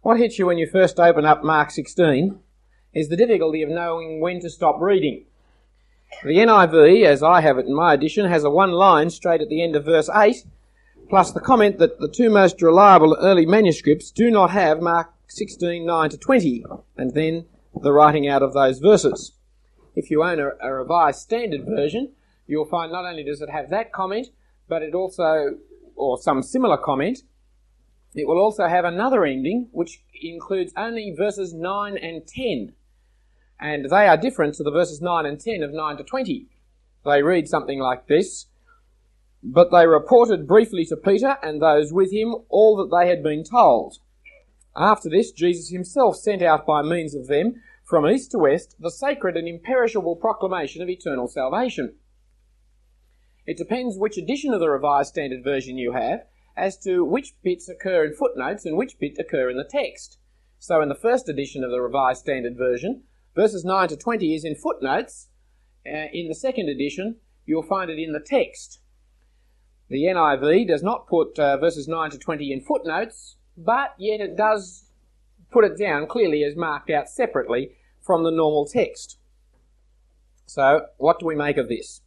What hits you when you first open up Mark 16 is the difficulty of knowing when to stop reading. The NIV, as I have it in my edition, has a one line straight at the end of verse 8, plus the comment that the two most reliable early manuscripts do not have Mark 16, 9 to 20, and then the writing out of those verses. If you own a Revised Standard Version, you'll find not only does it have that comment, but it also, or some similar comment, it will also have another ending which includes only verses 9 and 10. And they are different to the verses 9 and 10 of 9 to 20. They read something like this: "But they reported briefly to Peter and those with him all that they had been told. After this, Jesus himself sent out by means of them from east to west the sacred and imperishable proclamation of eternal salvation." It depends which edition of the Revised Standard Version you have as to which bits occur in footnotes and which bits occur in the text. So in the first edition of the Revised Standard Version, verses 9 to 20 is in footnotes. In the second edition, you'll find it in the text. The NIV does not put verses 9 to 20 in footnotes, but yet it does put it down clearly as marked out separately from the normal text. So, what do we make of this?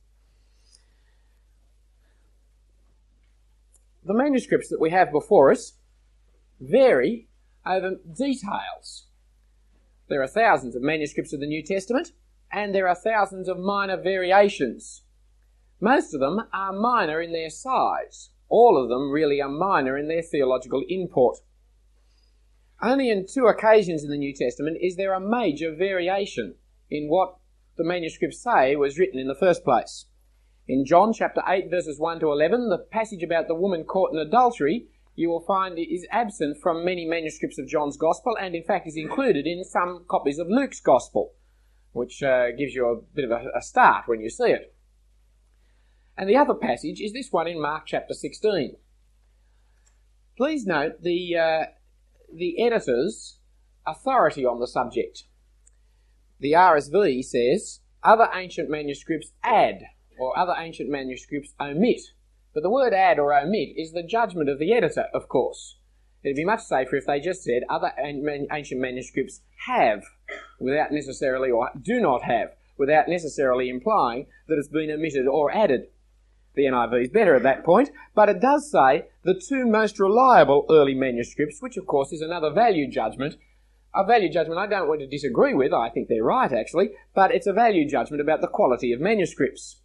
The manuscripts that we have before us vary over details. There are thousands of manuscripts of the New Testament, and there are thousands of minor variations. Most of them are minor in their size. All of them really are minor in their theological import. Only in two occasions in the New Testament is there a major variation in what the manuscripts say was written in the first place. In John chapter 8 verses 1 to 11, the passage about the woman caught in adultery, you will find it is absent from many manuscripts of John's Gospel, and in fact is included in some copies of Luke's Gospel, which gives you a bit of a start when you see it. And the other passage is this one in Mark chapter 16. Please note the editor's authority on the subject. The RSV says, "Other ancient manuscripts add," or "other ancient manuscripts omit." But the word "add" or "omit" is the judgment of the editor, of course. It'd be much safer if they just said "other ancient manuscripts have," without necessarily, or "do not have," without necessarily implying that it's been omitted or added. The NIV is better at that point, but it does say the two most reliable early manuscripts, which of course is another value judgment. A value judgment I don't want to disagree with, I think they're right actually, but it's a value judgment about the quality of manuscripts.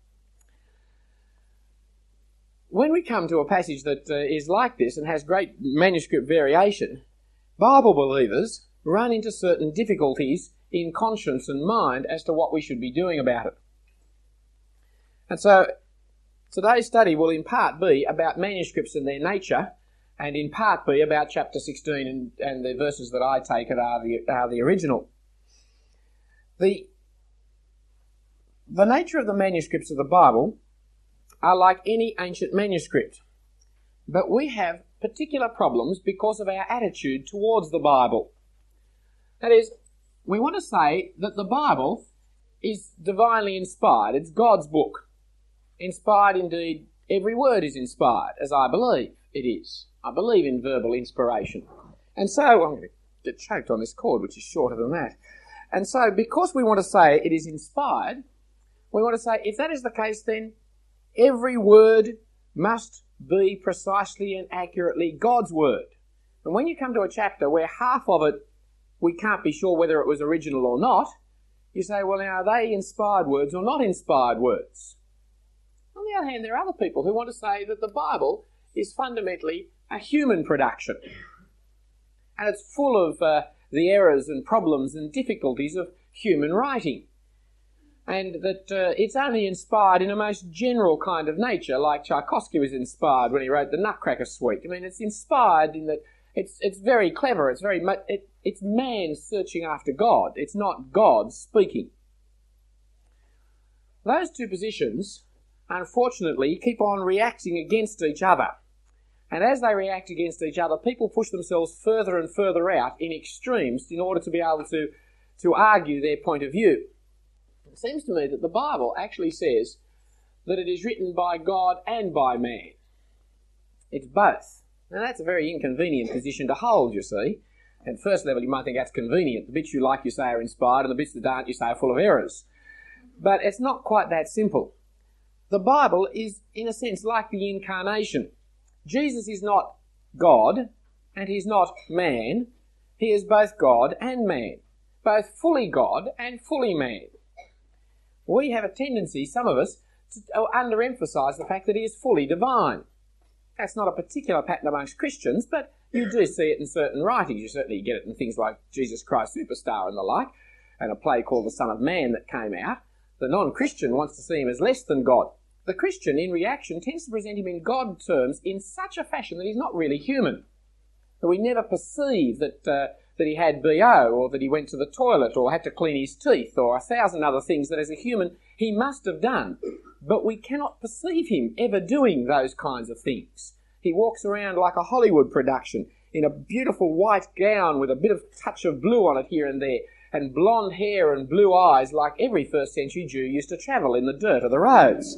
When we come to a passage that is like this and has great manuscript variation, Bible believers run into certain difficulties in conscience and mind as to what we should be doing about it. And so today's study will in part be about manuscripts and their nature, and in part be about chapter 16 and the verses that I take it are the original. The nature of the manuscripts of the Bible are like any ancient manuscript, but we have particular problems because of our attitude towards the Bible. That is, we want to say that the Bible is divinely inspired. It's God's book. Inspired indeed, every word is inspired, as I believe it is. I believe in verbal inspiration. And so, I'm going to get choked on this cord, which is shorter than that. And so, because we want to say it is inspired, we want to say, if that is the case, then every word must be precisely and accurately God's word. And when you come to a chapter where half of it we can't be sure whether it was original or not, you say, well, now, are they inspired words or not inspired words? On the other hand, there are other people who want to say that the Bible is fundamentally a human production. And it's full of the errors and problems and difficulties of human writing. And that it's only inspired in a most general kind of nature, like Tchaikovsky was inspired when he wrote the Nutcracker Suite. I mean, it's inspired in that it's very clever. It's man searching after God. It's not God speaking. Those two positions, unfortunately, keep on reacting against each other. And as they react against each other, people push themselves further and further out in extremes in order to be able to argue their point of view. It seems to me that the Bible actually says that it is written by God and by man. It's both. Now that's a very inconvenient position to hold, you see. At first level, you might think that's convenient. The bits you like, you say, are inspired, and the bits that aren't, you say, are full of errors. But it's not quite that simple. The Bible is, in a sense, like the Incarnation. Jesus is not God, and he's not man. He is both God and man, both fully God and fully man. We have a tendency, some of us, to underemphasise the fact that he is fully divine. That's not a particular pattern amongst Christians, but you do see it in certain writings. You certainly get it in things like Jesus Christ Superstar and the like, and a play called The Son of Man that came out. The non-Christian wants to see him as less than God. The Christian, in reaction, tends to present him in God terms in such a fashion that he's not really human. So we never perceive that he had BO, or that he went to the toilet, or had to clean his teeth, or 1,000 other things that as a human he must have done. But we cannot perceive him ever doing those kinds of things. He walks around like a Hollywood production, in a beautiful white gown with a bit of touch of blue on it here and there, and blonde hair and blue eyes like every first century Jew used to travel in the dirt of the roads.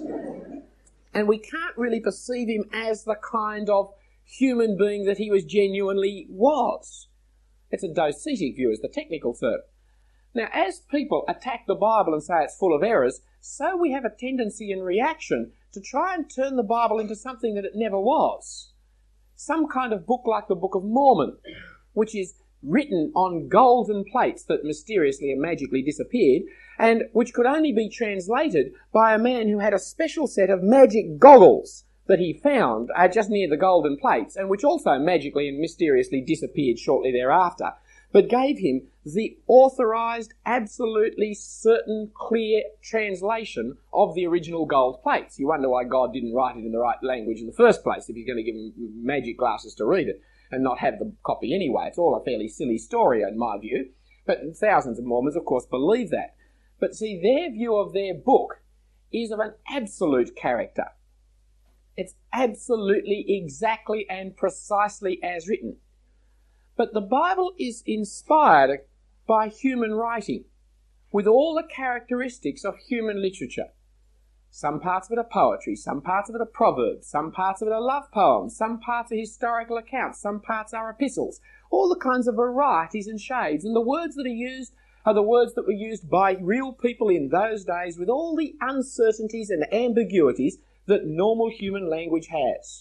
And we can't really perceive him as the kind of human being that he genuinely was. It's a docetic view, is the technical term. Now, as people attack the Bible and say it's full of errors, so we have a tendency in reaction to try and turn the Bible into something that it never was. Some kind of book like the Book of Mormon, which is written on golden plates that mysteriously and magically disappeared, and which could only be translated by a man who had a special set of magic goggles that he found just near the golden plates, and which also magically and mysteriously disappeared shortly thereafter, but gave him the authorised, absolutely certain, clear translation of the original gold plates. You wonder why God didn't write it in the right language in the first place, if he's going to give him magic glasses to read it and not have the copy anyway. It's all a fairly silly story in my view, but thousands of Mormons, of course, believe that. But see, their view of their book is of an absolute character. It's absolutely, exactly and precisely as written. But the Bible is inspired by human writing, with all the characteristics of human literature. Some parts of it are poetry, some parts of it are proverbs, some parts of it are love poems, some parts are historical accounts, some parts are epistles, all the kinds of varieties and shades. And the words that are used are the words that were used by real people in those days, with all the uncertainties and ambiguities that normal human language has.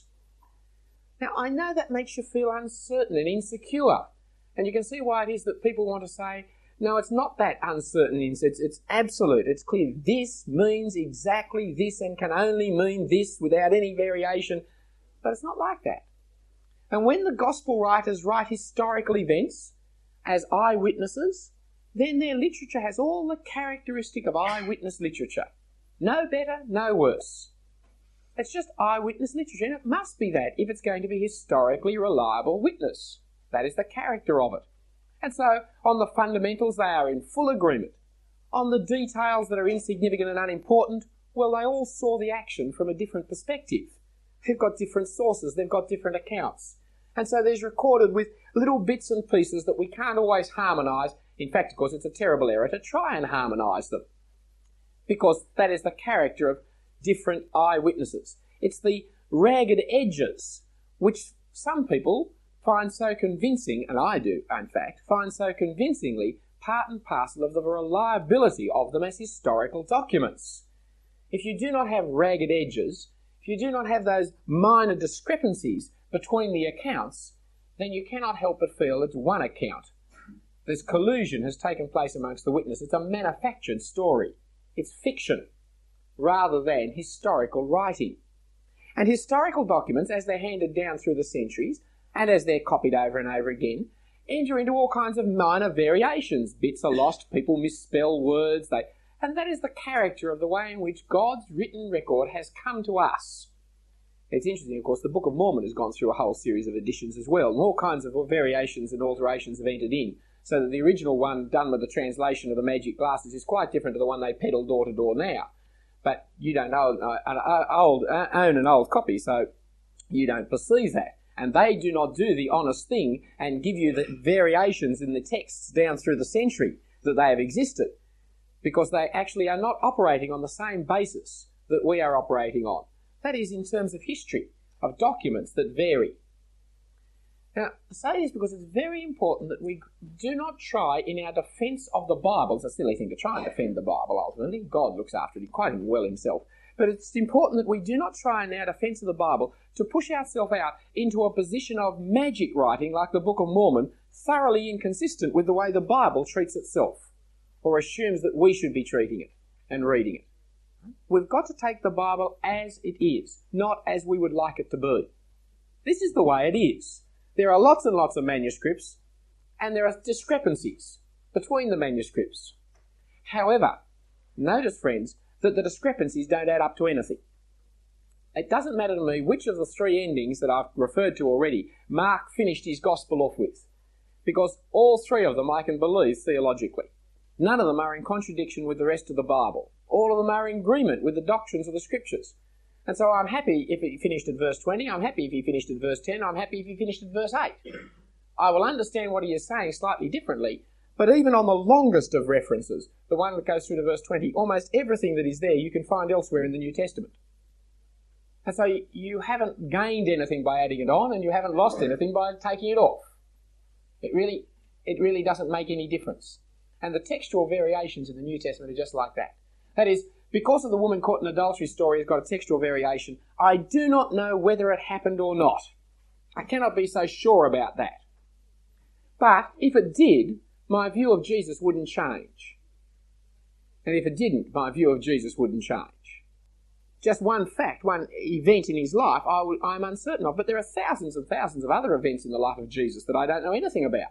Now, I know that makes you feel uncertain and insecure, and you can see why it is that people want to say, no, it's not that uncertain, it's absolute, it's clear. This means exactly this and can only mean this without any variation, but it's not like that. And when the gospel writers write historical events as eyewitnesses, then their literature has all the characteristic of eyewitness literature. No better, no worse. It's just eyewitness literature, and it must be that if it's going to be historically reliable witness. That is the character of it. And so, on the fundamentals, they are in full agreement. On the details that are insignificant and unimportant, well, they all saw the action from a different perspective. They've got different sources, they've got different accounts. And so there's recorded with little bits and pieces that we can't always harmonise. In fact, of course, it's a terrible error to try and harmonise them, because that is the character of different eyewitnesses. It's the ragged edges which some people find so convincing, and I do, in fact, find so convincingly part and parcel of the reliability of them as historical documents. If you do not have ragged edges, if you do not have those minor discrepancies between the accounts, then you cannot help but feel it's one account. This collusion has taken place amongst the witnesses. It's a manufactured story. It's fiction rather than historical writing. And historical documents, as they're handed down through the centuries, and as they're copied over and over again, enter into all kinds of minor variations. Bits are lost, people misspell words, and that is the character of the way in which God's written record has come to us. It's interesting, of course, the Book of Mormon has gone through a whole series of editions as well, and all kinds of variations and alterations have entered in, so that the original one done with the translation of the magic glasses is quite different to the one they peddle door to door now. But you don't own an old copy, so you don't perceive that. And they do not do the honest thing and give you the variations in the texts down through the century that they have existed, because they actually are not operating on the same basis that we are operating on. That is, in terms of history, of documents that vary. Now, I say this because it's very important that we do not try in our defence of the Bible. It's a silly thing to try and defend the Bible, ultimately. God looks after it quite well himself. But it's important that we do not try in our defence of the Bible to push ourselves out into a position of magic writing like the Book of Mormon, thoroughly inconsistent with the way the Bible treats itself, or assumes that we should be treating it and reading it. We've got to take the Bible as it is, not as we would like it to be. This is the way it is. There are lots and lots of manuscripts, and there are discrepancies between the manuscripts. However, notice, friends, that the discrepancies don't add up to anything. It doesn't matter to me which of the three endings that I've referred to already Mark finished his gospel off with, because all three of them I can believe theologically. None of them are in contradiction with the rest of the Bible. All of them are in agreement with the doctrines of the Scriptures. And so I'm happy if he finished at verse 20, I'm happy if he finished at verse 10, I'm happy if he finished at verse 8. I will understand what he is saying slightly differently, but even on the longest of references, the one that goes through to verse 20, almost everything that is there you can find elsewhere in the New Testament. And so you haven't gained anything by adding it on, and you haven't lost anything by taking it off. It really doesn't make any difference. And the textual variations in the New Testament are just like that. That is, because of the woman caught in adultery story has got a textual variation, I do not know whether it happened or not. I cannot be so sure about that. But if it did, my view of Jesus wouldn't change. And if it didn't, my view of Jesus wouldn't change. Just one fact, one event in his life I'm uncertain of, but there are thousands and thousands of other events in the life of Jesus that I don't know anything about.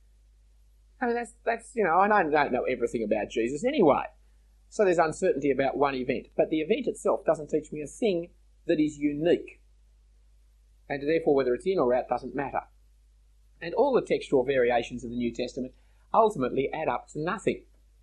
I mean, that's I don't know everything about Jesus anyway. So there's uncertainty about one event. But the event itself doesn't teach me a thing that is unique. And therefore, whether it's in or out doesn't matter. And all the textual variations of the New Testament ultimately add up to nothing.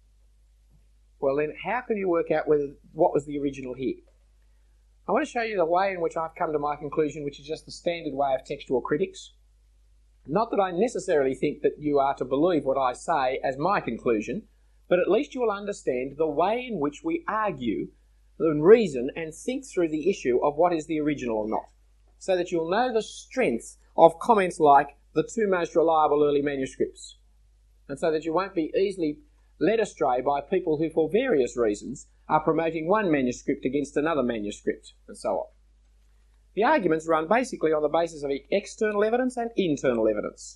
Well then, how can you work out what was the original here? I want to show you the way in which I've come to my conclusion, which is just the standard way of textual critics. Not that I necessarily think that you are to believe what I say as my conclusion, but at least you will understand the way in which we argue and reason and think through the issue of what is the original or not, so that you'll know the strength of comments like the two most reliable early manuscripts, and so that you won't be easily led astray by people who, for various reasons, are promoting one manuscript against another manuscript, and so on. The arguments run basically on the basis of external evidence and internal evidence.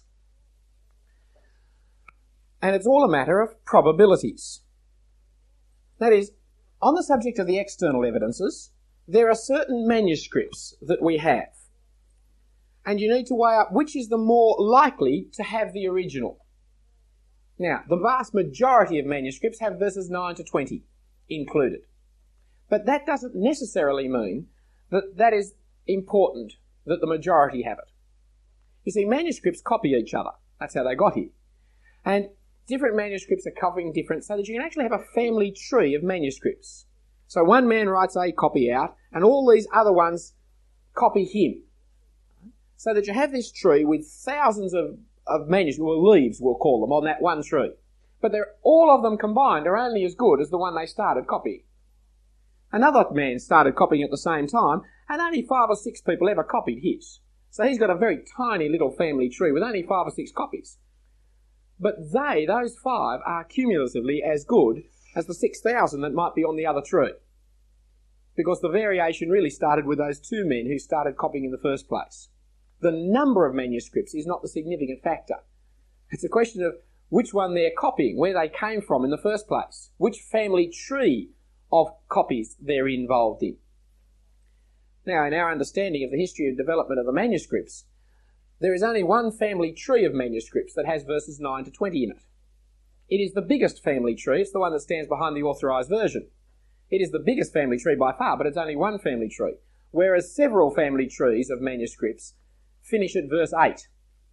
And it's all a matter of probabilities. That is, on the subject of the external evidences, there are certain manuscripts that we have. And you need to weigh up which is the more likely to have the original. Now, the vast majority of manuscripts have verses 9 to 20 included. But that doesn't necessarily mean that that is important, that the majority have it. You see, manuscripts copy each other. That's how they got here. And different manuscripts are covering different, so that you can actually have a family tree of manuscripts. So one man writes a copy out, and all these other ones copy him. So that you have this tree with thousands of manuscripts, or leaves we'll call them, on that one tree. But all of them combined are only as good as the one they started copying. Another man started copying at the same time, and only 5 or 6 people ever copied his. So he's got a very tiny little family tree with only 5 or 6 copies. But those 5, are cumulatively as good as the 6,000 that might be on the other tree. Because the variation really started with those 2 men who started copying in the first place. The number of manuscripts is not the significant factor. It's a question of which one they're copying, where they came from in the first place, which family tree of copies they're involved in. Now, in our understanding of the history and development of the manuscripts, there is only one family tree of manuscripts that has verses 9 to 20 in it. It is the biggest family tree. It's the one that stands behind the authorised version. It is the biggest family tree by far, but it's only one family tree, whereas several family trees of manuscripts finish at verse 8.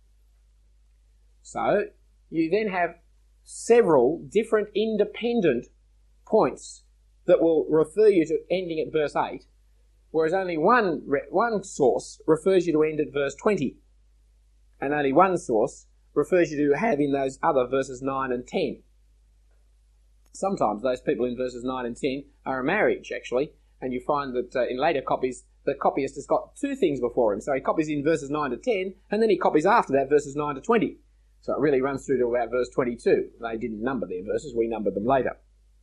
So, you then have several different independent points that will refer you to ending at verse 8, whereas only one source refers you to end at verse 20, and only one source refers you to have in those other verses 9 and 10. Sometimes those people in verses 9 and 10 are a marriage, actually, and you find that in later copies the copyist has got two things before him. So he copies in verses 9 to 10, and then he copies after that verses 9 to 20. So it really runs through to about verse 22. They didn't number their verses, we numbered them later.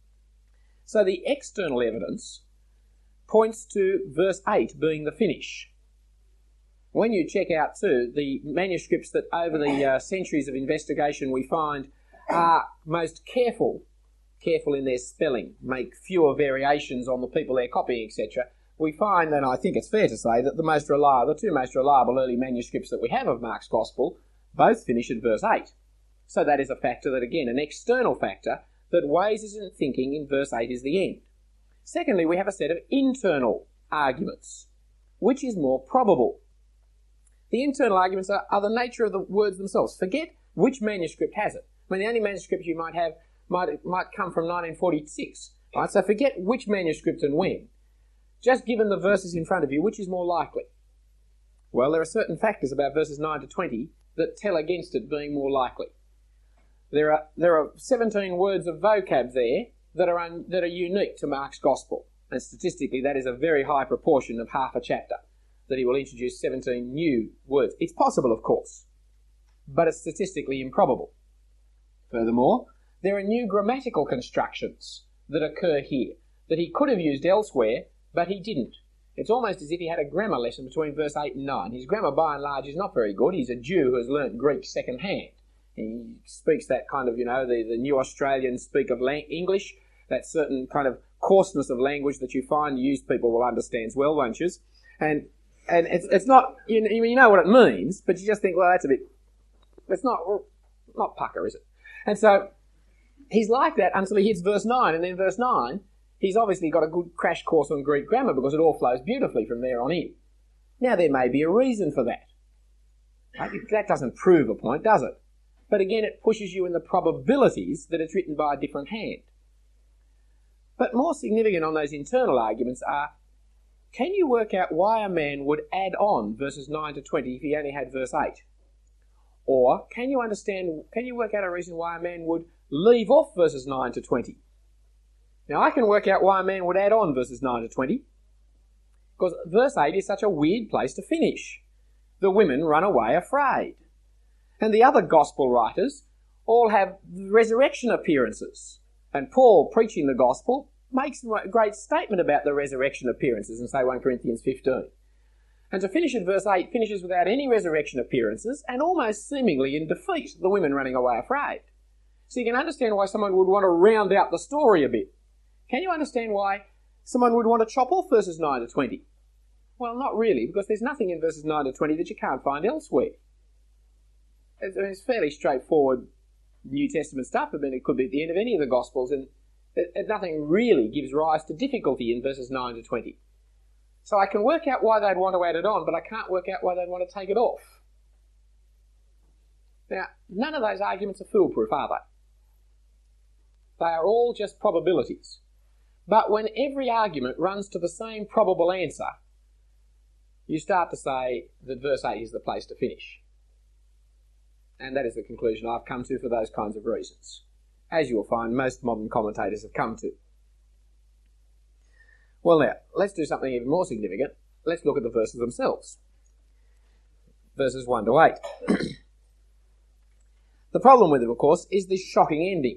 So the external evidence points to verse 8 being the finish. When you check out too, the manuscripts that over the centuries of investigation we find are most careful in their spelling, make fewer variations on the people they're copying, etc., we find, and I think it's fair to say, that the two most reliable early manuscripts that we have of Mark's Gospel both finish at verse 8. So that is a factor that, again, an external factor that weighs us in thinking in verse 8 is the end. Secondly, we have a set of internal arguments. Which is more probable? The internal arguments are the nature of the words themselves. Forget which manuscript has it. I mean, the only manuscript you might have might come from 1946. Right? So forget which manuscript and when. Just given the verses in front of you, which is more likely? Well, there are certain factors about verses 9 to 20 that tell against it being more likely. There are 17 words of vocab there that are unique to Mark's Gospel. And statistically, that is a very high proportion of half a chapter, that he will introduce 17 new words. It's possible, of course, but it's statistically improbable. Furthermore, there are new grammatical constructions that occur here that he could have used elsewhere, but he didn't. It's almost as if he had a grammar lesson between verse 8 and 9. His grammar, by and large, is not very good. He's a Jew who has learnt Greek second-hand. He speaks that kind of, the new Australians speak of English, that certain kind of coarseness of language that you find used people will understand well, won't you? And it's not, you know what it means, but you just think, well, that's a bit, it's not pucker, is it? And so he's like that until he hits verse 9, and then verse 9, he's obviously got a good crash course on Greek grammar because it all flows beautifully from there on in. Now, there may be a reason for that. That doesn't prove a point, does it? But again, it pushes you in the probabilities that it's written by a different hand. But more significant on those internal arguments are, can you work out why a man would add on verses 9 to 20 if he only had verse 8? Or can you work out a reason why a man would leave off verses 9 to 20? Now, I can work out why a man would add on verses 9 to 20, because verse 8 is such a weird place to finish. The women run away afraid. And the other gospel writers all have resurrection appearances. And Paul, preaching the gospel, makes a great statement about the resurrection appearances in, say, 1 Corinthians 15. And to finish at verse 8 finishes without any resurrection appearances and almost seemingly in defeat, the women running away afraid. So you can understand why someone would want to round out the story a bit. Can you understand why someone would want to chop off verses 9 to 20? Well, not really, because there's nothing in verses 9 to 20 that you can't find elsewhere. It's fairly straightforward New Testament stuff. I mean, it could be at the end of any of the Gospels, and nothing really gives rise to difficulty in verses 9 to 20. So I can work out why they'd want to add it on, but I can't work out why they'd want to take it off. Now, none of those arguments are foolproof, are they? They are all just probabilities. But when every argument runs to the same probable answer, you start to say that verse 8 is the place to finish. And that is the conclusion I've come to for those kinds of reasons, as you will find most modern commentators have come to. Well, now, let's do something even more significant. Let's look at the verses themselves. Verses 1 to 8. The problem with them, of course, is this shocking ending.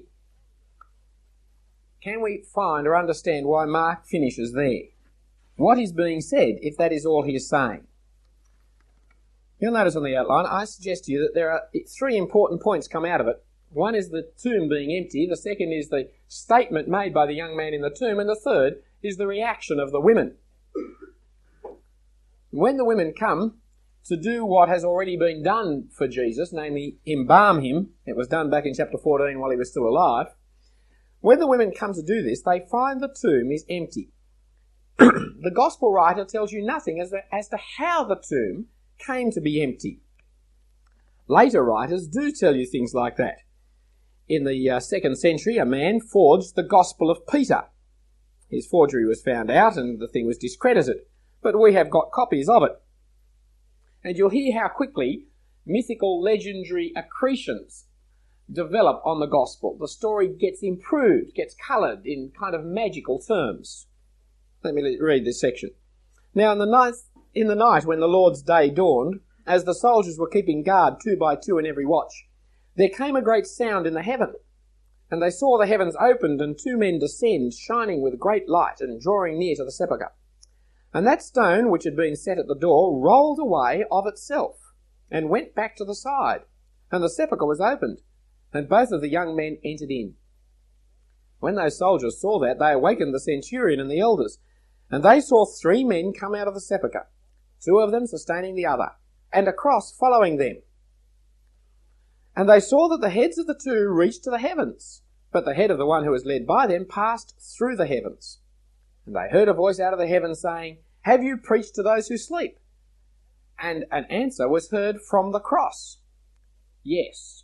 Can we find or understand why Mark finishes there? What is being said if that is all he is saying? You'll notice on the outline, I suggest to you that there are 3 important points come out of it. One is the tomb being empty, the second is the statement made by the young man in the tomb, and the third is the reaction of the women. When the women come to do what has already been done for Jesus, namely embalm him, it was done back in chapter 14 while he was still alive, when the women come to do this, they find the tomb is empty. The gospel writer tells you nothing as to how the tomb came to be empty. Later writers do tell you things like that. In the 2nd century, a man forged the Gospel of Peter. His forgery was found out and the thing was discredited, but we have got copies of it. And you'll hear how quickly mythical, legendary accretions develop on the Gospel. The story gets improved, gets coloured in kind of magical terms. Let me read this section. Now in the night when the Lord's day dawned, as the soldiers were keeping guard 2 by 2 in every watch, there came a great sound in the heaven, and they saw the heavens opened and 2 men descend, shining with great light and drawing near to the sepulchre. And that stone which had been set at the door rolled away of itself, and went back to the side, and the sepulchre was opened, and both of the young men entered in. When those soldiers saw that, they awakened the centurion and the elders, and they saw 3 men come out of the sepulchre, 2 of them sustaining the other, and a cross following them. And they saw that the heads of the 2 reached to the heavens, but the head of the one who was led by them passed through the heavens. And they heard a voice out of the heavens saying, "Have you preached to those who sleep?" And an answer was heard from the cross, "Yes."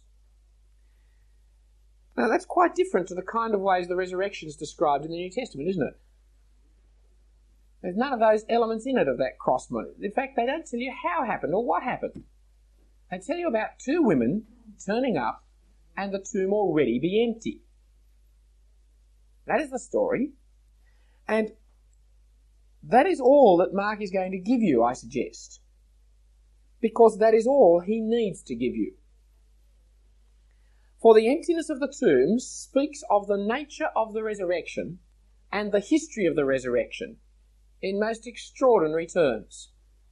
Now that's quite different to the kind of ways the resurrection is described in the New Testament, isn't it? There's none of those elements in it of that cross moment. In fact, they don't tell you how it happened or what happened. They tell you about 2 women turning up and the tomb already be empty. That is the story. And that is all that Mark is going to give you, I suggest. Because that is all he needs to give you. For the emptiness of the tomb speaks of the nature of the resurrection and the history of the resurrection in most extraordinary terms.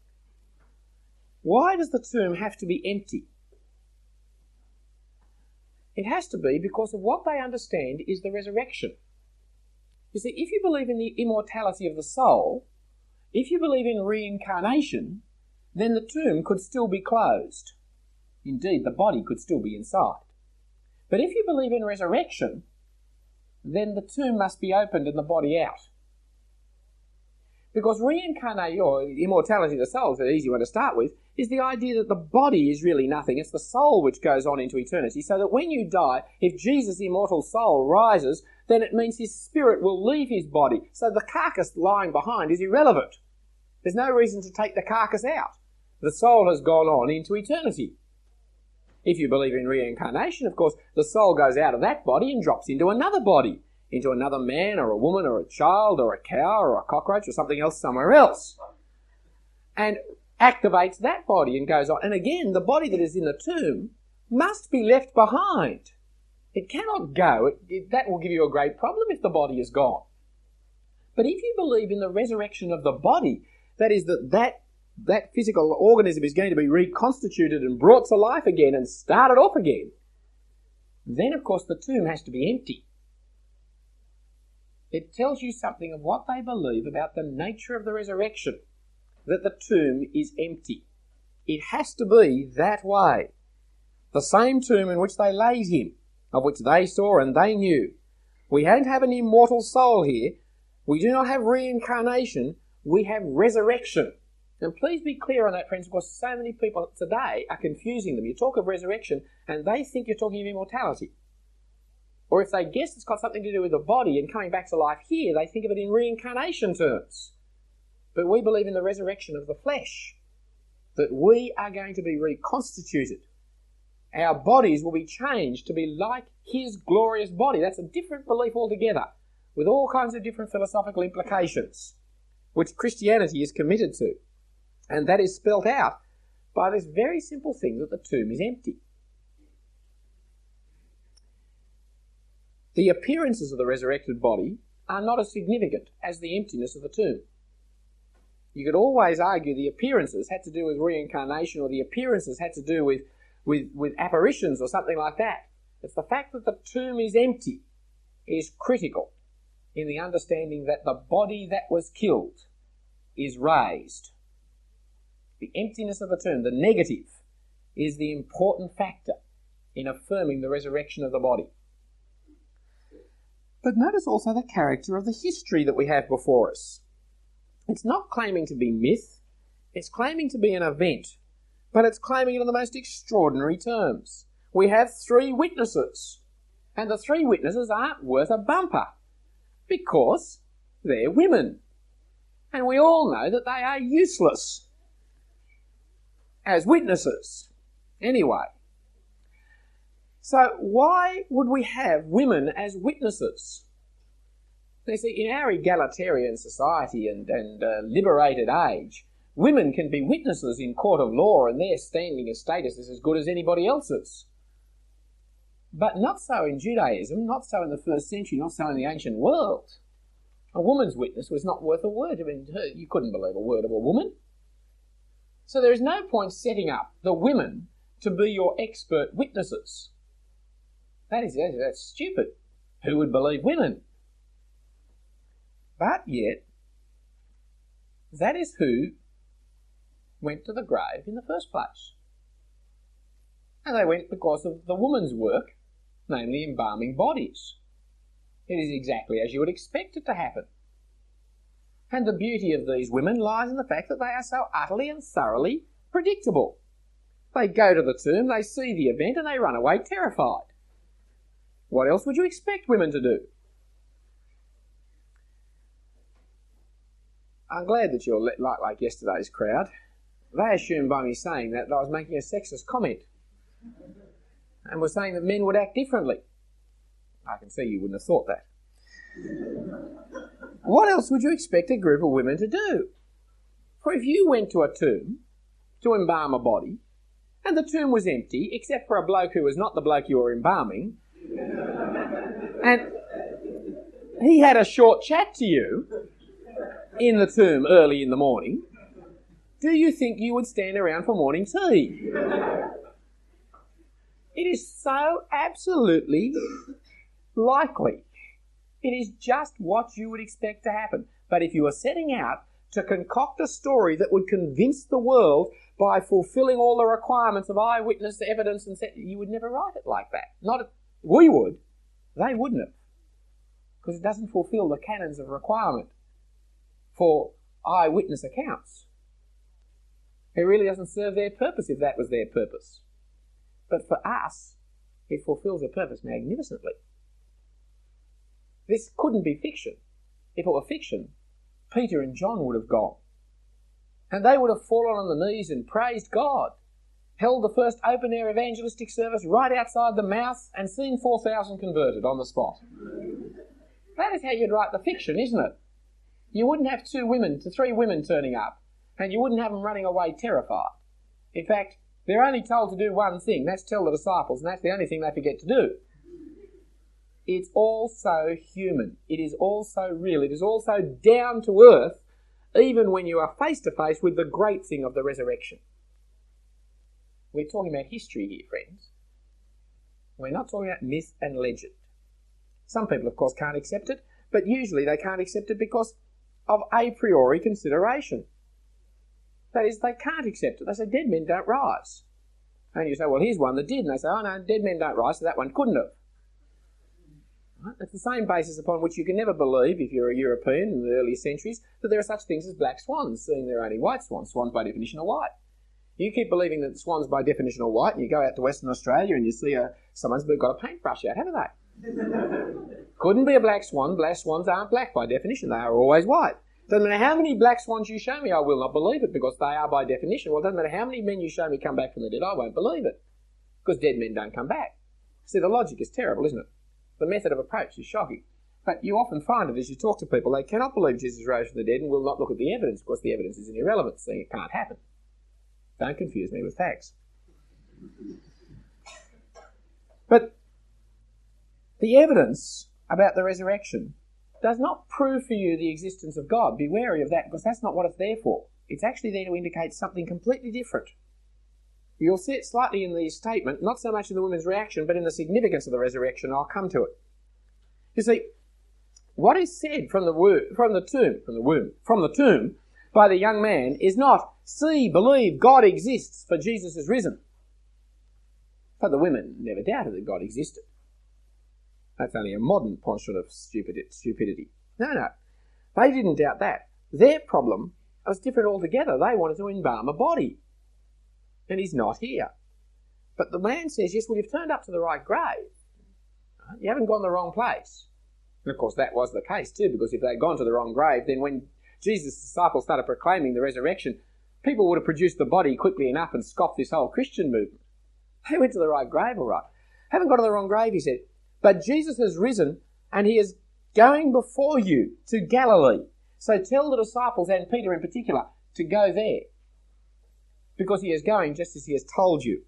Why does the tomb have to be empty? It has to be because of what they understand is the resurrection. You see, if you believe in the immortality of the soul, if you believe in reincarnation, then the tomb could still be closed. Indeed, the body could still be inside. But if you believe in resurrection, then the tomb must be opened and the body out. Because reincarnation, or immortality of the soul, is an easy one to start with, is the idea that the body is really nothing. It's the soul which goes on into eternity. So that when you die, if Jesus' immortal soul rises, then it means his spirit will leave his body. So the carcass lying behind is irrelevant. There's no reason to take the carcass out. The soul has gone on into eternity. If you believe in reincarnation, of course, the soul goes out of that body and drops into another body, into another man or a woman or a child or a cow or a cockroach or something else somewhere else, and activates that body and goes on. And again, the body that is in the tomb must be left behind. It cannot go. That will give you a great problem if the body is gone. But if you believe in the resurrection of the body, that is that physical organism is going to be reconstituted and brought to life again and started off again, then of course the tomb has to be empty. It tells you something of what they believe about the nature of the resurrection, that the tomb is empty. It has to be that way. The same tomb in which they laid him, of which they saw and they knew. We don't have an immortal soul here. We do not have reincarnation. We have resurrection. And please be clear on that, friends, because so many people today are confusing them. You talk of resurrection and they think you're talking of immortality. Or if they guess it's got something to do with the body and coming back to life here, they think of it in reincarnation terms. But we believe in the resurrection of the flesh, that we are going to be reconstituted. Our bodies will be changed to be like his glorious body. That's a different belief altogether, with all kinds of different philosophical implications, which Christianity is committed to. And that is spelt out by this very simple thing that the tomb is empty. The appearances of the resurrected body are not as significant as the emptiness of the tomb. You could always argue the appearances had to do with reincarnation, or the appearances had to do with apparitions or something like that. It's the fact that the tomb is empty is critical in the understanding that the body that was killed is raised. The emptiness of the tomb, the negative, is the important factor in affirming the resurrection of the body. But notice also the character of the history that we have before us. It's not claiming to be myth, it's claiming to be an event, but it's claiming it in the most extraordinary terms. We have 3 witnesses, and the 3 witnesses aren't worth a bumper, because they're women. And we all know that they are useless as witnesses. Anyway, so why would we have women as witnesses? You see, in our egalitarian society and liberated age, women can be witnesses in court of law and their standing and status is as good as anybody else's. But not so in Judaism, not so in the first century, not so in the ancient world. A woman's witness was not worth a word. I mean, you couldn't believe a word of a woman. So there is no point setting up the women to be your expert witnesses. That's stupid. Who would believe women? But yet, that is who went to the grave in the first place. And they went because of the woman's work, namely embalming bodies. It is exactly as you would expect it to happen. And the beauty of these women lies in the fact that they are so utterly and thoroughly predictable. They go to the tomb, they see the event, and they run away terrified. What else would you expect women to do? I'm glad that you're like yesterday's crowd. They assumed by me saying that I was making a sexist comment and were saying that men would act differently. I can see you wouldn't have thought that. What else would you expect a group of women to do? For if you went to a tomb to embalm a body, and the tomb was empty, except for a bloke who was not the bloke you were embalming, and he had a short chat to you in the tomb early in the morning, do you think you would stand around for morning tea? It is so absolutely likely. It is just what you would expect to happen. But if you were setting out to concoct a story that would convince the world by fulfilling all the requirements of eyewitness evidence, you would never write it like that. We would. They wouldn't have. Because it doesn't fulfill the canons of requirement for eyewitness accounts. It really doesn't serve their purpose if that was their purpose. But for us, it fulfills a purpose magnificently. This couldn't be fiction. If it were fiction, Peter and John would have gone. And they would have fallen on the knees and praised God, held the first open-air evangelistic service right outside the mouth and seen 4,000 converted on the spot. That is how you'd write the fiction, isn't it? You wouldn't have 3 women turning up, and you wouldn't have them running away terrified. In fact, they're only told to do one thing, that's tell the disciples, and that's the only thing they forget to do. It's all so human. It is all so real. It is all so down to earth, even when you are face to face with the great thing of the resurrection. We're talking about history here, friends. We're not talking about myth and legend. Some people, of course, can't accept it, but usually they can't accept it because of a priori consideration. That is, they can't accept it. They say, dead men don't rise. And you say, well, here's one that did. And they say, oh no, dead men don't rise, so that one couldn't have. Right? It's the same basis upon which you can never believe, if you're a European in the early centuries, that there are such things as black swans, seeing there are only white swans. Swans by definition are white. You keep believing that swans by definition are white, and you go out to Western Australia and you see someone's got a paintbrush out, haven't they? Couldn't be a black swan. Black swans aren't black by definition. They are always white. Doesn't matter how many black swans you show me, I will not believe it because they are by definition. Well, it doesn't matter how many men you show me come back from the dead, I won't believe it because dead men don't come back. See, the logic is terrible, isn't it? The method of approach is shocking. But you often find it as you talk to people, they cannot believe Jesus rose from the dead and will not look at the evidence because the evidence is an irrelevance, saying it can't happen. Don't confuse me with facts. But the evidence about the resurrection does not prove for you the existence of God. Be wary of that because that's not what it's there for. It's actually there to indicate something completely different. You'll see it slightly in the statement, not so much in the woman's reaction, but in the significance of the resurrection. I'll come to it. You see, what is said from the tomb by the young man is not, see, believe, God exists, for Jesus is risen. But the women never doubted that God existed. That's only a modern portion of stupidity. No. They didn't doubt that. Their problem was different altogether. They wanted to embalm a body. And he's not here. But the man says, yes, well, you've turned up to the right grave. You haven't gone the wrong place. And of course that was the case too, because if they'd gone to the wrong grave, then when Jesus' disciples started proclaiming the resurrection, people would have produced the body quickly enough and scoffed this whole Christian movement. They went to the right grave, all right. Haven't gone to the wrong grave, he said. But Jesus has risen and he has going before you to Galilee. So tell the disciples, and Peter in particular, to go there, because he is going just as he has told you.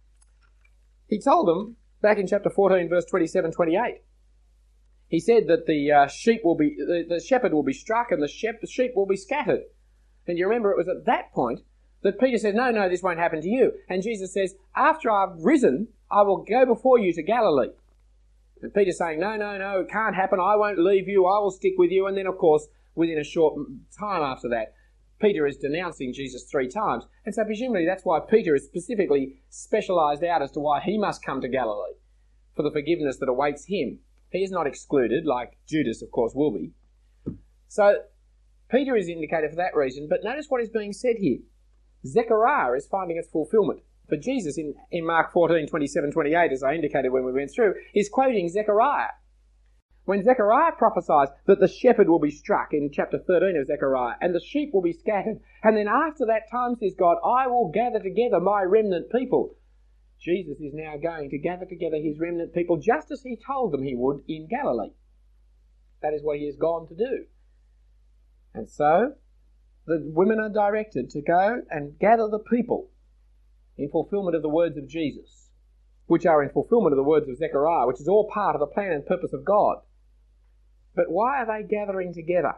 He told them back in chapter 14, verse 27-28. He said that the shepherd will be struck and the sheep will be scattered. And you remember it was at that point that Peter says, no, this won't happen to you. And Jesus says, after I've risen, I will go before you to Galilee. And Peter's saying, no, it can't happen. I won't leave you. I will stick with you. And then, of course, within a short time after that, Peter is denouncing Jesus 3 times. And so presumably that's why Peter is specifically specialised out as to why he must come to Galilee, for the forgiveness that awaits him. He is not excluded, like Judas, of course, will be. So Peter is indicated for that reason. But notice what is being said here. Zechariah is finding its fulfilment. For Jesus in Mark 14, 27-28, as I indicated when we went through, is quoting Zechariah. When Zechariah prophesies that the shepherd will be struck in chapter 13 of Zechariah, and the sheep will be scattered, and then after that time, says God, I will gather together my remnant people. Jesus is now going to gather together his remnant people just as he told them he would in Galilee. That is what he has gone to do. And so the women are directed to go and gather the people in fulfillment of the words of Jesus, which are in fulfillment of the words of Zechariah, which is all part of the plan and purpose of God. But why are they gathering together?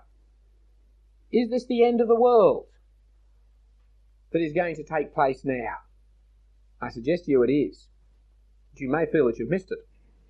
Is this the end of the world that is going to take place now? I suggest to you it is. But you may feel that you've missed it.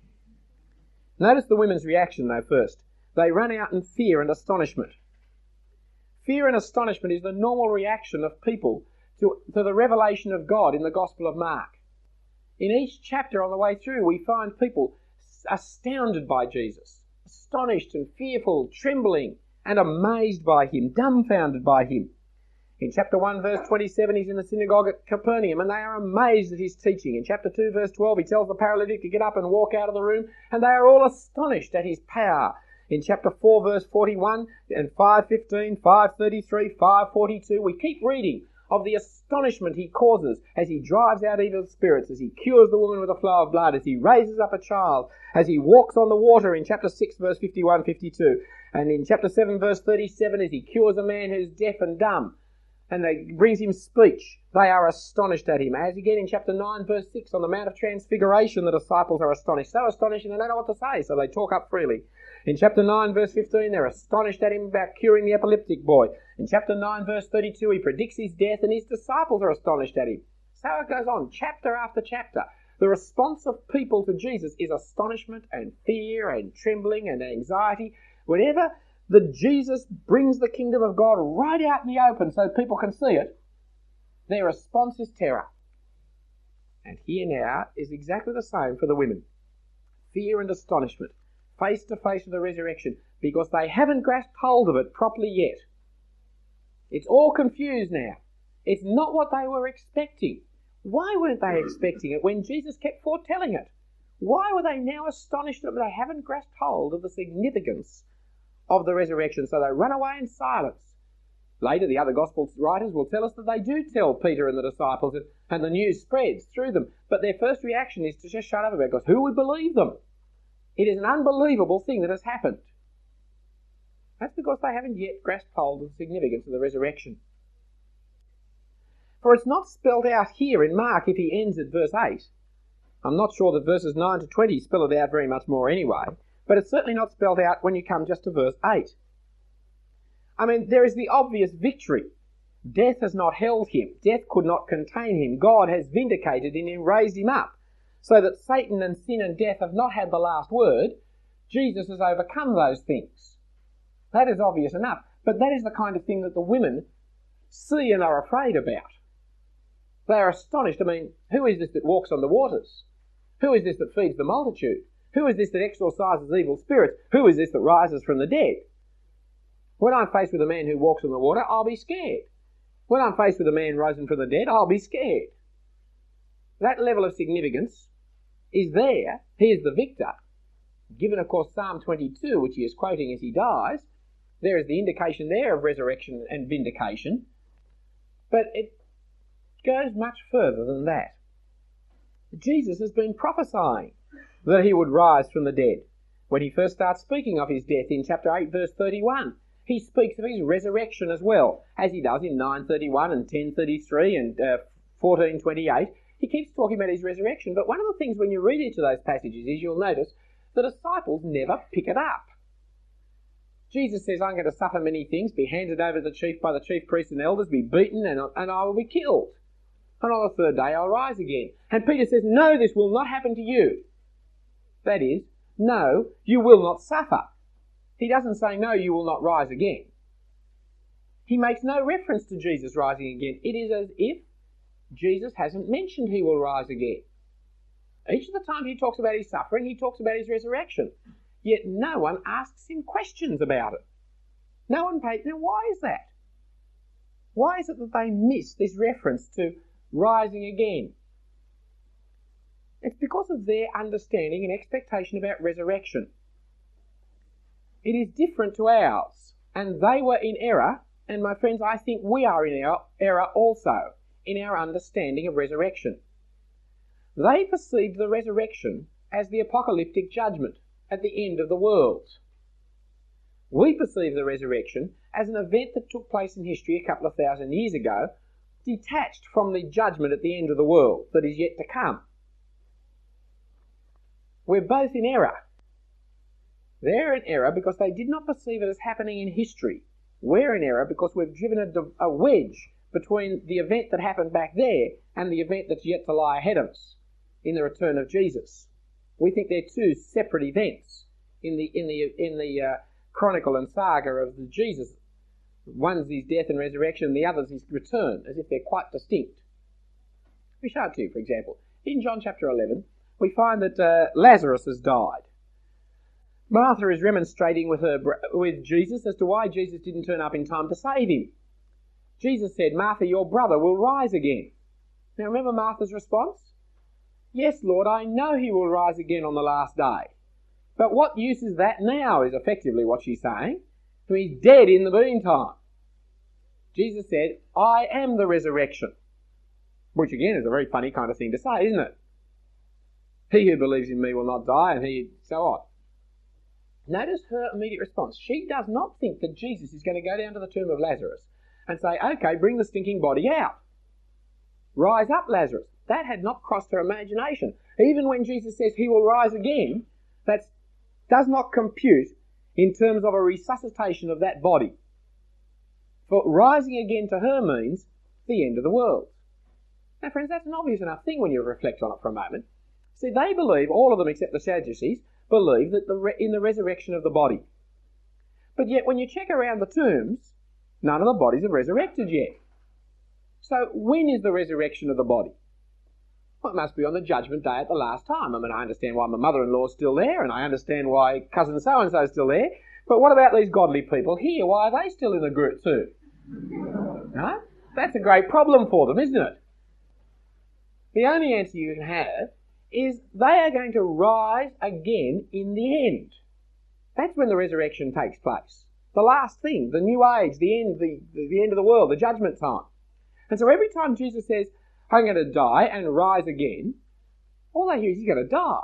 Notice the women's reaction though first. They run out in fear and astonishment. Fear and astonishment is the normal reaction of people to the revelation of God in the Gospel of Mark. In each chapter on the way through, we find people astounded by Jesus, astonished and fearful, trembling and amazed by him, dumbfounded by him. In chapter 1, verse 27, he's in the synagogue at Capernaum and they are amazed at his teaching. In chapter 2, verse 12, he tells the paralytic to get up and walk out of the room, and they are all astonished at his power. In chapter 4, verse 41, and 5:15, 5:33, 5:42, we keep reading of the astonishment he causes as he drives out evil spirits, as he cures the woman with a flow of blood, as he raises up a child, as he walks on the water in chapter 6, verse 51, 52, and in chapter 7, verse 37, as he cures a man who's deaf and dumb, and brings him speech. They are astonished at him. As again in chapter 9, verse 6, on the Mount of Transfiguration, the disciples are astonished. So astonished and they don't know what to say, so they talk up freely. In chapter 9, verse 15, they're astonished at him about curing the epileptic boy. In chapter 9, verse 32, he predicts his death and his disciples are astonished at him. So it goes on, chapter after chapter. The response of people to Jesus is astonishment and fear and trembling and anxiety. Whenever Jesus brings the kingdom of God right out in the open so people can see it, their response is terror. And here now is exactly the same for the women. Fear and astonishment, face to face with the resurrection, because they haven't grasped hold of it properly yet. It's all confused now. It's not what they were expecting. Why weren't they expecting it when Jesus kept foretelling it? Why were they now astonished that they haven't grasped hold of the significance of the resurrection? So they run away in silence. Later, the other gospel writers will tell us that they do tell Peter and the disciples, and the news spreads through them. But their first reaction is to just shut up about it, because who would believe them? It is an unbelievable thing that has happened. That's because they haven't yet grasped hold of the significance of the resurrection. For it's not spelled out here in Mark if he ends at verse 8. I'm not sure that verses 9 to 20 spell it out very much more anyway, but it's certainly not spelled out when you come just to verse 8. I mean, there is the obvious victory. Death has not held him. Death could not contain him. God has vindicated him and raised him up, so that Satan and sin and death have not had the last word. Jesus has overcome those things. That is obvious enough. But that is the kind of thing that the women see and are afraid about. They are astonished. I mean, who is this that walks on the waters? Who is this that feeds the multitude? Who is this that exorcises evil spirits? Who is this that rises from the dead? When I'm faced with a man who walks on the water, I'll be scared. When I'm faced with a man rising from the dead, I'll be scared. That level of significance is there. He is the victor. Given, of course, Psalm 22, which he is quoting as he dies, there is the indication there of resurrection and vindication. But it goes much further than that. Jesus has been prophesying that he would rise from the dead. When he first starts speaking of his death in chapter 8, verse 31, he speaks of his resurrection as well, as he does in 9:31 and 10:33 and 14:28. He keeps talking about his resurrection, but one of the things when you read into those passages is you'll notice the disciples never pick it up. Jesus says, I'm going to suffer many things, be handed over by the chief priests and elders, be beaten, and I will be killed. And on the third day I'll rise again. And Peter says, no, this will not happen to you. That is, no, you will not suffer. He doesn't say, no, you will not rise again. He makes no reference to Jesus rising again. It is as if Jesus hasn't mentioned he will rise again. Each of the times he talks about his suffering, he talks about his resurrection. Yet no one asks him questions about it. No one pays. Now, why is that? Why is it that they miss this reference to rising again? It's because of their understanding and expectation about resurrection. It is different to ours, and they were in error, and my friends, I think we are in error also in our understanding of resurrection. They perceived the resurrection as the apocalyptic judgment at the end of the world. We perceive the resurrection as an event that took place in history a couple of thousand years ago, detached from the judgment at the end of the world that is yet to come. We're both in error. They're in error because they did not perceive it as happening in history. We're in error because we've driven a wedge between the event that happened back there and the event that's yet to lie ahead of us in the return of Jesus. We think they're two separate events in the chronicle and saga of Jesus. One's his death and resurrection, the other's his return, as if they're quite distinct. Let me show it to you, for example. In John chapter 11, we find that Lazarus has died. Martha is remonstrating with Jesus as to why Jesus didn't turn up in time to save him. Jesus said, Martha, your brother will rise again. Now remember Martha's response? Yes, Lord, I know he will rise again on the last day. But what use is that now, is effectively what she's saying. He's dead in the meantime. Jesus said, I am the resurrection. Which again is a very funny kind of thing to say, isn't it? He who believes in me will not die, and he so on. Notice her immediate response. She does not think that Jesus is going to go down to the tomb of Lazarus and say, okay, bring the stinking body out. Rise up, Lazarus. That had not crossed her imagination. Even when Jesus says he will rise again, that does not compute in terms of a resuscitation of that body. For rising again to her means the end of the world. Now, friends, that's an obvious enough thing when you reflect on it for a moment. See, they believe, all of them except the Sadducees, believe that in the resurrection of the body. But yet, when you check around the tombs, none of the bodies have resurrected yet. So, when is the resurrection of the body? Well, it must be on the judgment day at the last time. I mean, I understand why my mother-in-law's still there, and I understand why cousin so-and-so's still there. But what about these godly people here? Why are they still in the group too? No? That's a great problem for them, isn't it? The only answer you can have is they are going to rise again in the end. That's when the resurrection takes place. The last thing, the new age, the end of the world, the judgment time. And so every time Jesus says, I'm going to die and rise again, all they hear is he's going to die.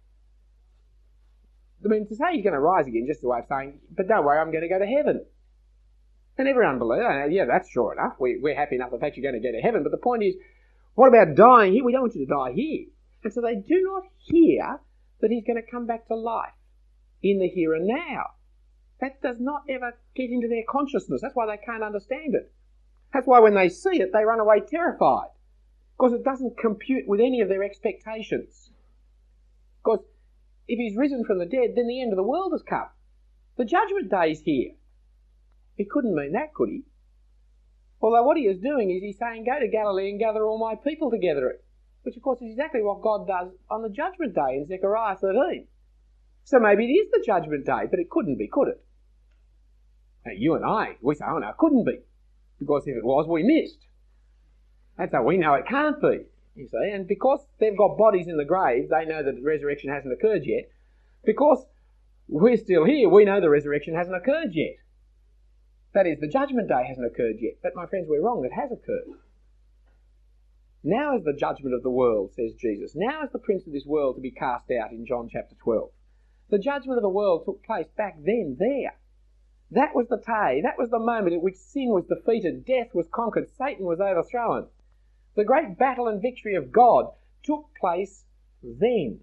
I mean, to say he's going to rise again, just a way of saying, but don't worry, I'm going to go to heaven. And everyone believes, yeah, that's sure enough. We're happy enough the fact you're going to go to heaven. But the point is, what about dying here? We don't want you to die here. And so they do not hear that he's going to come back to life in the here and now. That does not ever get into their consciousness. That's why they can't understand it. That's why when they see it, they run away terrified. Because it doesn't compute with any of their expectations. Because if he's risen from the dead, then the end of the world has come. The judgment day is here. He couldn't mean that, could he? Although what he is doing is he's saying, go to Galilee and gather all my people together. Which of course is exactly what God does on the judgment day in Zechariah 13. So maybe it is the judgment day, but it couldn't be, could it? Now you and I, we say, oh no, it couldn't be. Because if it was, we missed. That's how we know it can't be, you see. And because they've got bodies in the grave, they know that the resurrection hasn't occurred yet. Because we're still here, we know the resurrection hasn't occurred yet. That is, the judgment day hasn't occurred yet. But my friends, we're wrong, it has occurred. Now is the judgment of the world, says Jesus. Now is the prince of this world to be cast out in John chapter 12. The judgment of the world took place back then, there. That was the day, that was the moment at which sin was defeated, death was conquered, Satan was overthrown. The great battle and victory of God took place then.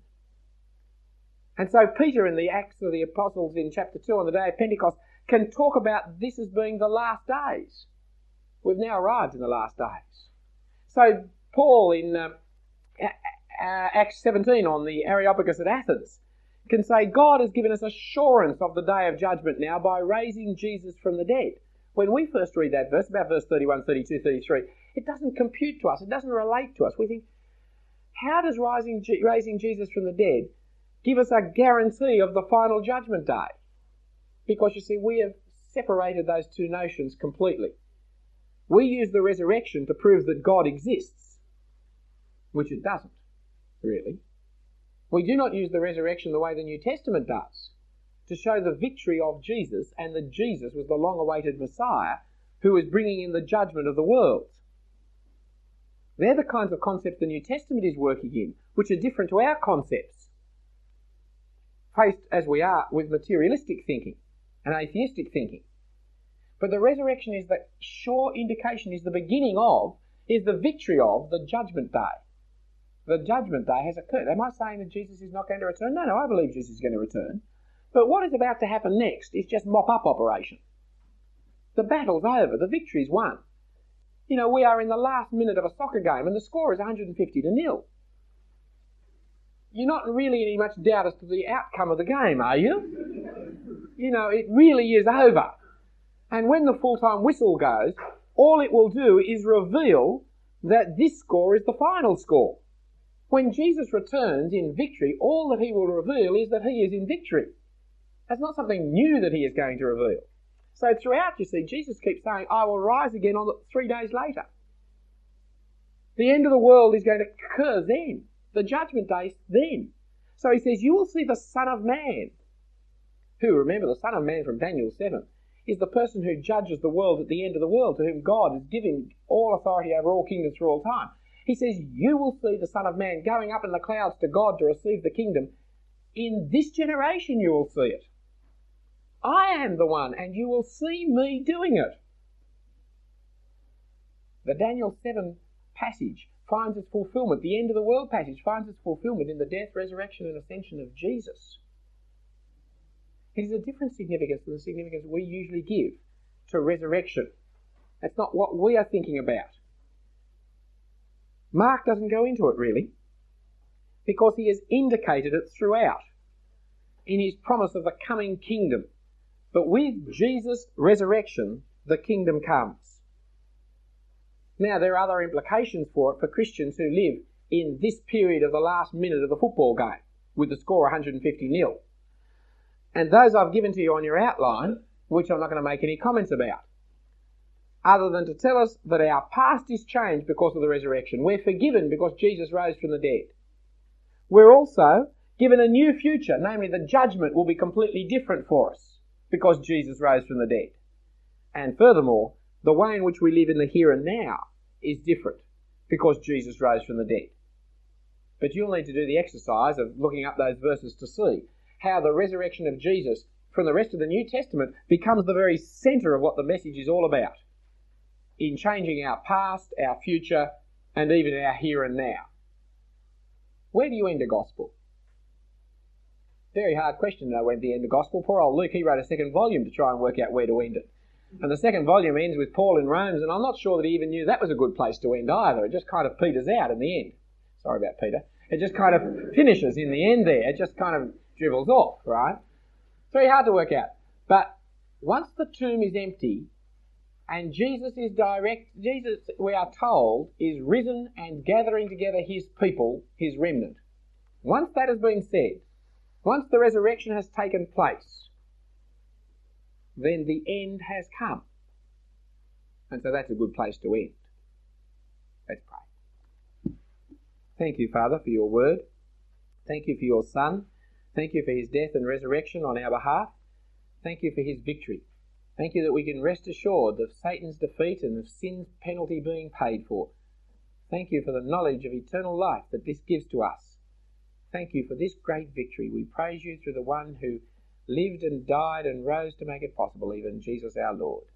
And so Peter in the Acts of the Apostles in chapter 2 on the day of Pentecost can talk about this as being the last days. We've now arrived in the last days. So Paul in Acts 17 on the Areopagus at Athens can say God has given us assurance of the day of judgment now by raising Jesus from the dead. When we first read that verse, about verse 31, 32, 33, it doesn't compute to us, it doesn't relate to us. We think, how does raising Jesus from the dead give us a guarantee of the final judgment day? Because you see, we have separated those two notions completely. We use the resurrection to prove that God exists, which it doesn't, really. We do not use the resurrection the way the New Testament does, to show the victory of Jesus and that Jesus was the long-awaited Messiah who was bringing in the judgment of the world. They're the kinds of concepts the New Testament is working in, which are different to our concepts, faced as we are with materialistic thinking and atheistic thinking. But the resurrection is the sure indication, is the beginning of, is the victory of the judgment day. The judgment day has occurred. Am I saying that Jesus is not going to return? No, I believe Jesus is going to return. But what is about to happen next is just mop-up operation. The battle's over. The victory's won. You know, we are in the last minute of a soccer game and the score is 150-0. You're not really in any much doubt as to the outcome of the game, are you? You know, it really is over. And when the full-time whistle goes, all it will do is reveal that this score is the final score. When Jesus returns in victory, all that he will reveal is that he is in victory. That's not something new that he is going to reveal. So throughout, you see, Jesus keeps saying, I will rise again on 3 days later. The end of the world is going to occur then. The judgment day then. So he says, you will see the Son of Man, who, remember, the Son of Man from Daniel 7, is the person who judges the world at the end of the world, to whom God is giving all authority over all kingdoms for all time. He says, you will see the Son of Man going up in the clouds to God to receive the kingdom. In this generation you will see it. I am the one, and you will see me doing it. The Daniel 7 passage finds its fulfillment. The end of the world passage finds its fulfillment in the death, resurrection, and ascension of Jesus. It is a different significance than the significance we usually give to resurrection. That's not what we are thinking about. Mark doesn't go into it really, because he has indicated it throughout in his promise of the coming kingdom. But with Jesus' resurrection, the kingdom comes. Now, there are other implications for it for Christians who live in this period of the last minute of the football game, with the score 150-0. And those I've given to you on your outline, which I'm not going to make any comments about, other than to tell us that our past is changed because of the resurrection. We're forgiven because Jesus rose from the dead. We're also given a new future, namely the judgment will be completely different for us because Jesus rose from the dead. And furthermore, the way in which we live in the here and now is different because Jesus rose from the dead. But you'll need to do the exercise of looking up those verses to see how the resurrection of Jesus from the rest of the New Testament becomes the very centre of what the message is all about, in changing our past, our future, and even our here and now. Where do you end a gospel? Very hard question to know when to end the gospel. Poor old Luke, he wrote a second volume to try and work out where to end it. And the second volume ends with Paul in Rome, and I'm not sure that he even knew that was a good place to end either. It just kind of peters out in the end. Sorry about Peter. It just kind of finishes in the end there. It just kind of dribbles off, right? It's very hard to work out. But once the tomb is empty, and Jesus, we are told, is risen and gathering together his people, his remnant. Once that has been said, once the resurrection has taken place, then the end has come. And so that's a good place to end. Let's pray. Thank you, Father, for your word. Thank you for your Son. Thank you for his death and resurrection on our behalf. Thank you for his victory. Thank you that we can rest assured of Satan's defeat and of sin's penalty being paid for. Thank you for the knowledge of eternal life that this gives to us. Thank you for this great victory. We praise you through the one who lived and died and rose to make it possible, even Jesus our Lord.